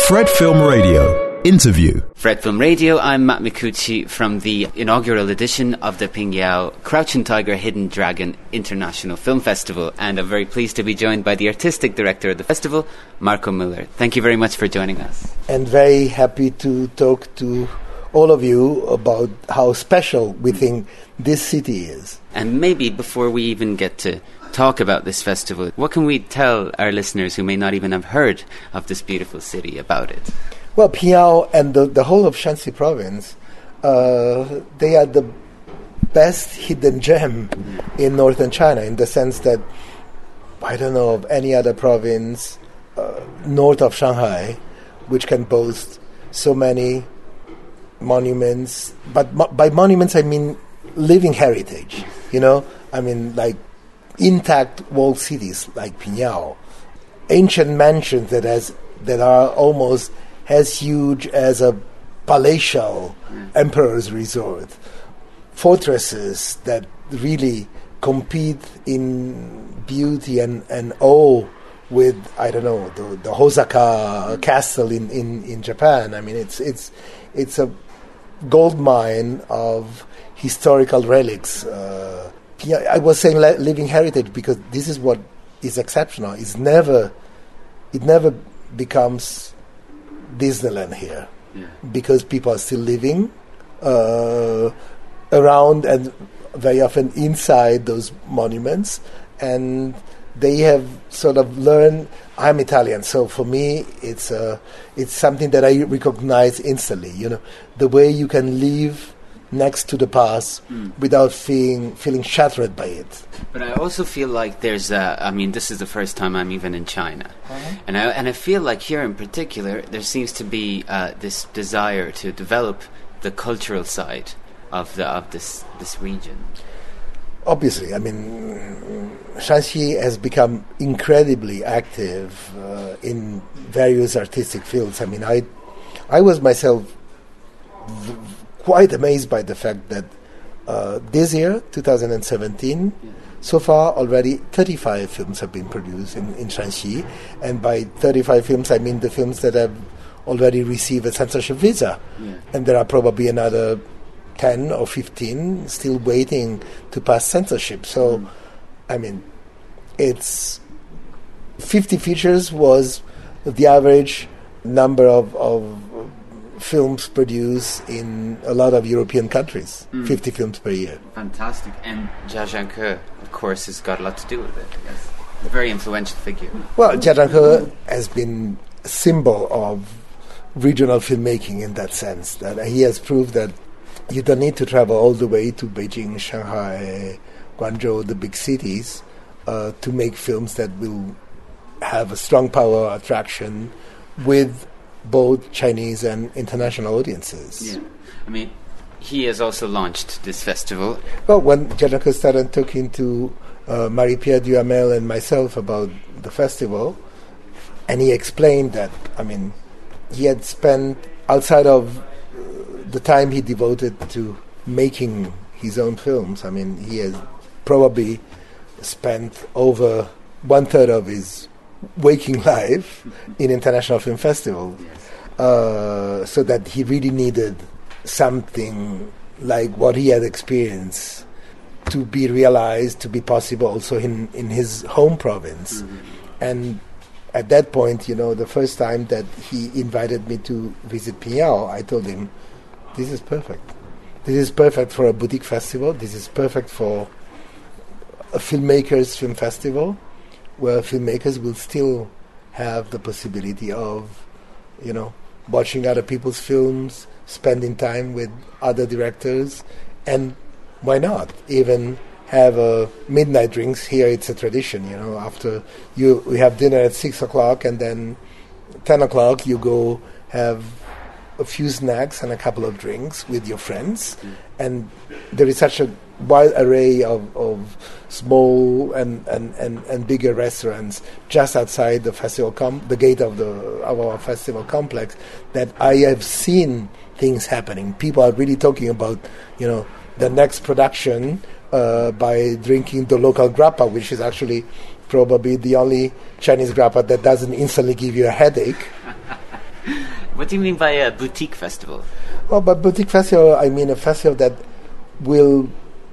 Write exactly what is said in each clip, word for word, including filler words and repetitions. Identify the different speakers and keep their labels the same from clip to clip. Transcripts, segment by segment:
Speaker 1: Fred Film Radio interview.
Speaker 2: Fred Film Radio, I'm Matt Micucci from the inaugural edition of the Pingyao Crouching Tiger, Hidden Dragon International Film Festival, and I'm very pleased to be joined by the artistic director of the festival, Marco Müller. Thank you very much for joining us.
Speaker 3: And very happy to talk to all of you about how special we think this city is.
Speaker 2: And maybe before we even get to talk about this festival, what can we tell our listeners who may not even have heard of this beautiful city about it?
Speaker 3: Well, Pingyao and the, the whole of Shanxi province, uh, they are the best hidden gem in northern China, in the sense that I don't know of any other province uh, north of Shanghai which can boast so many monuments. But mo- by monuments I mean living heritage, you know? I mean like intact walled cities like Pingyao, ancient mansions that has that are almost as huge as a palatial mm. emperor's resort, fortresses that really compete in beauty and, and awe with, I don't know, the, the Hosaka castle in, in, in Japan. I mean, it's it's it's a gold mine of historical relics. Uh, I was saying living heritage because this is what is exceptional. It's never, it never becomes Disneyland here, yeah. because people are still living uh, around and very often inside those monuments, and they have sort of learned. I'm Italian, so for me it's uh, it's something that I recognize instantly. You know, the way you can live next to the past mm. without feeling feeling shattered by it.
Speaker 2: But I also feel like there's a, I mean, this is the first time I'm even in China. Uh-huh. And I and I feel like here in particular there seems to be uh, this desire to develop the cultural side of the of this this region.
Speaker 3: Obviously, I mean, Shanxi has become incredibly active uh, in various artistic fields. I mean, I I was myself v- quite amazed by the fact that uh, this year, twenty seventeen, yeah. so far already thirty-five films have been produced in, in Shanxi. And by thirty-five films, I mean the films that have already received a censorship visa. Yeah. And there are probably another ten or fifteen still waiting to pass censorship. So, mm. I mean, it's fifty features was the average number of, of films produced in a lot of European countries. Mm. fifty films per year.
Speaker 2: Fantastic. And Jia Zhangke, of course, has got a lot to do with it, I guess. A very influential figure.
Speaker 3: Well, Jia Zhangke has been a symbol of regional filmmaking in that sense, that he has proved that you don't need to travel all the way to Beijing, Shanghai, Guangzhou, the big cities, uh, to make films that will have a strong power attraction with both Chinese and international audiences.
Speaker 2: Yeah, I mean, he has also launched this festival.
Speaker 3: Well, when Jia Zhangke started talking to uh, Marie-Pierre Duhamel and myself about the festival, and he explained that, I mean, he had spent, outside of the time he devoted to making his own films, I mean, he has probably spent over one-third of his waking life in international film festival, yes. uh, so that he really needed something like what he had experienced to be realized, to be possible also in, in his home province. Mm-hmm. And at that point, you know, the first time that he invited me to visit Pingyao, I told him, this is perfect. This is perfect for a boutique festival. This is perfect for a filmmakers' film festival, where filmmakers will still have the possibility of, you know, watching other people's films, spending time with other directors, and why not even have a midnight drinks. Here it's a tradition, you know, after you we have dinner at six o'clock, and then ten o'clock you go have a few snacks and a couple of drinks with your friends. Mm. And there is such a wide array of, of small and, and, and, and bigger restaurants just outside the festival com- the gate of the of our festival complex, that I have seen things happening. People are really talking about, you know, the next production uh, by drinking the local grappa, which is actually probably the only Chinese grappa that doesn't instantly give you a headache.
Speaker 2: What do you mean by a boutique festival?
Speaker 3: Well, but boutique festival, I mean a festival that will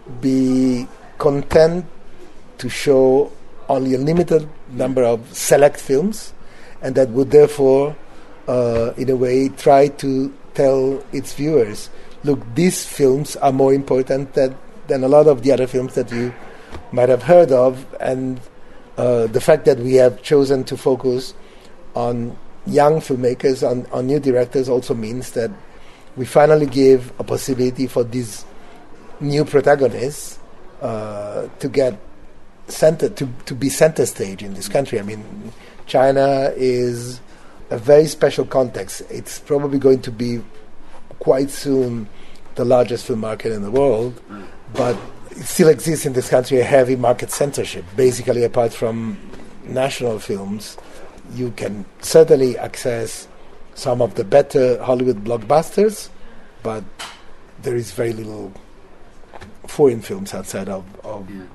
Speaker 3: be content to show only a limited number of select films, and that would therefore, uh, in a way, try to tell its viewers, look, these films are more important that, than a lot of the other films that you might have heard of, and uh, the fact that we have chosen to focus on young filmmakers, on, on new directors, also means that we finally give a possibility for these new protagonists uh, to get center to, to be center stage in this country. I mean, China is a very special context. It's probably going to be quite soon the largest film market in the world, mm. but it still exists in this country a heavy market censorship. Basically, apart from national films, you can certainly access some of the better Hollywood blockbusters, but there is very little foreign films outside of, of yeah.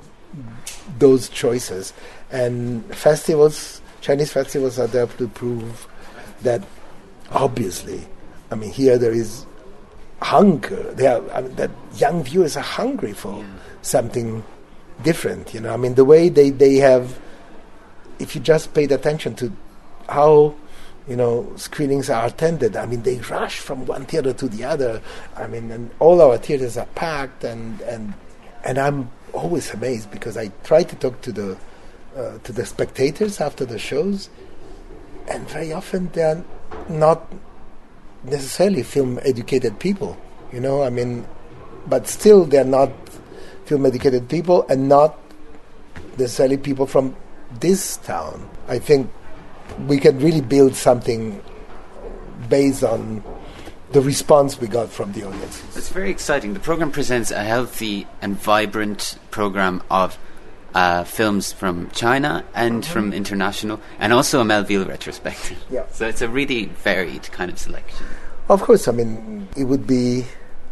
Speaker 3: those choices. And festivals, Chinese festivals, are there to prove that, obviously, I mean, here there is hunger. They are, I mean, that young viewers are hungry for yeah. something different. You know, I mean, the way they, they have, if you just paid attention to how, you know, screenings are attended, I mean, they rush from one theater to the other. I mean, and all our theaters are packed, and and and I'm always amazed because I try to talk to the uh, to the spectators after the shows, and very often they are not necessarily film-educated people, you know, I mean, but still they're not film-educated people and not necessarily people from this town. I think we can really build something based on the response we got from the audience.
Speaker 2: It's very exciting. The program presents a healthy and vibrant program of uh, films from China and mm-hmm. from international, and also a Melville retrospective.
Speaker 3: Yeah. So
Speaker 2: it's a really varied kind of selection.
Speaker 3: Of course, I mean, it would be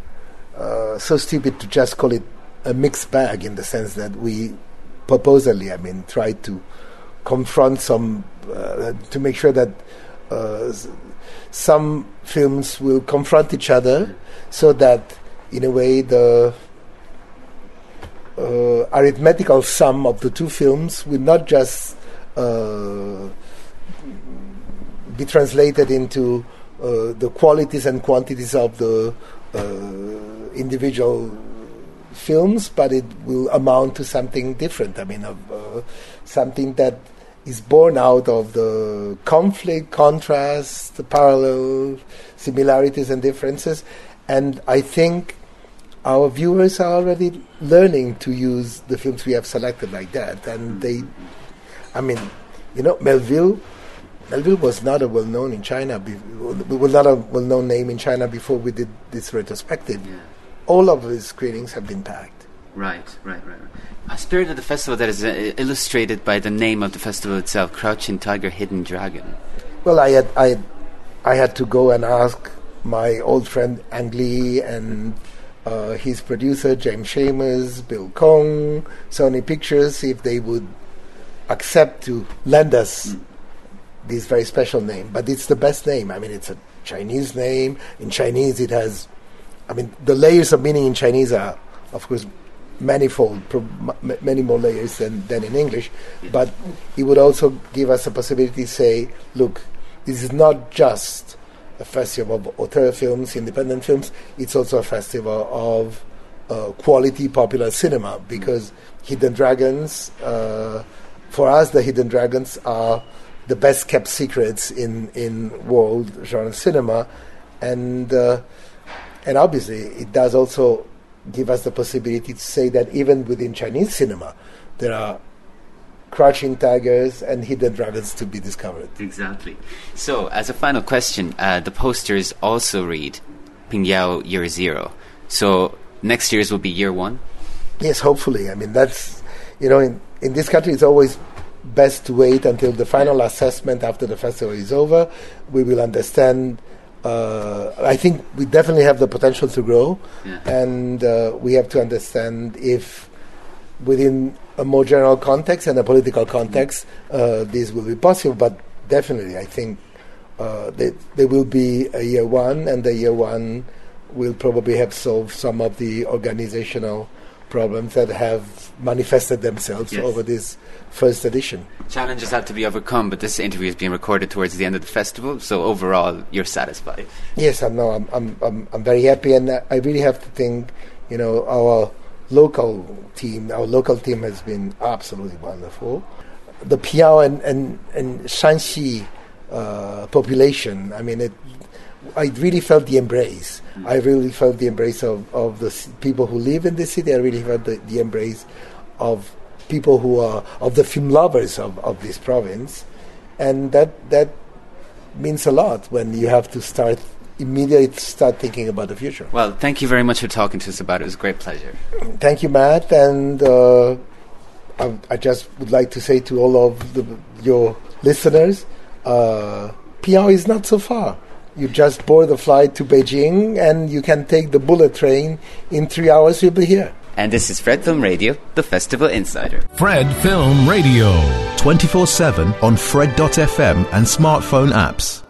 Speaker 3: uh, so stupid to just call it a mixed bag, in the sense that we purposely, I mean, try to confront some, uh, to make sure that uh, some films will confront each other, so that, in a way, the uh, arithmetical sum of the two films will not just uh, be translated into uh, the qualities and quantities of the uh, individual films, but it will amount to something different. I mean, of, uh, something that is born out of the conflict, contrast, the parallel, similarities and differences. And I think our viewers are already learning to use the films we have selected like that. And they, I mean, you know, Melville, Melville was not a well-known in China, be, was not a well-known name in China before we did this retrospective. Yeah. All of his screenings have been packed.
Speaker 2: Right, right, right. right. A spirit of the festival that is uh, illustrated by the name of the festival itself, Crouching Tiger, Hidden Dragon.
Speaker 3: Well, I had, I, I had to go and ask my old friend Ang Lee and uh, his producer James Schamus, Bill Kong, Sony Pictures, if they would accept to lend us mm. this very special name. But it's the best name. I mean, it's a Chinese name. In Chinese, it has, I mean, the layers of meaning in Chinese are, of course, manifold, pro- m- many more layers than, than in English, but it would also give us a possibility to say, look, this is not just a festival of auteur films, independent films, it's also a festival of uh, quality popular cinema, because Hidden Dragons, uh, for us, the Hidden Dragons are the best kept secrets in, in world genre cinema, and uh, and obviously it does also give us the possibility to say that even within Chinese cinema, there are crouching tigers and hidden dragons to be discovered.
Speaker 2: Exactly. So, as a final question, uh, the posters also read Pingyao Year Zero. So, next year's will be Year One?
Speaker 3: Yes, hopefully. I mean, that's, you know, in, in this country, it's always best to wait until the final assessment after the festival is over. We will understand. Uh, I think we definitely have the potential to grow, yeah. and uh, we have to understand if within a more general context and a political context uh, this will be possible. But definitely, I think uh, they, there will be a year one, and the year one will probably have solved some of the organizational problems that have manifested themselves
Speaker 2: yes.
Speaker 3: over this first edition.
Speaker 2: Challenges have to be overcome, but this interview is being recorded towards the end of the festival, so overall you're satisfied.
Speaker 3: Yes, I'm, no, I'm, I'm, I'm, I'm very happy, and I really have to thank, you know, our local team. Our local team has been absolutely wonderful. The Piao and, and, and Shanxi uh, population, I mean, it, I really felt the embrace. Mm. I really felt the embrace of, of the c- people who live in this city. I really felt the, the embrace of people who are, of the film lovers of, of this province. And that that means a lot when you have to start, immediately start thinking about the future.
Speaker 2: Well, thank you very much for talking to us about it. It was a great pleasure.
Speaker 3: Thank you, Matt. And uh, I, I just would like to say to all of the, your listeners, uh, Piao is not so far. You just board the flight to Beijing and you can take the bullet train. In three hours you'll be here.
Speaker 2: And this is Fred Film Radio, the Festival Insider.
Speaker 1: Fred Film Radio. twenty-four seven on Fred dot f m and smartphone apps.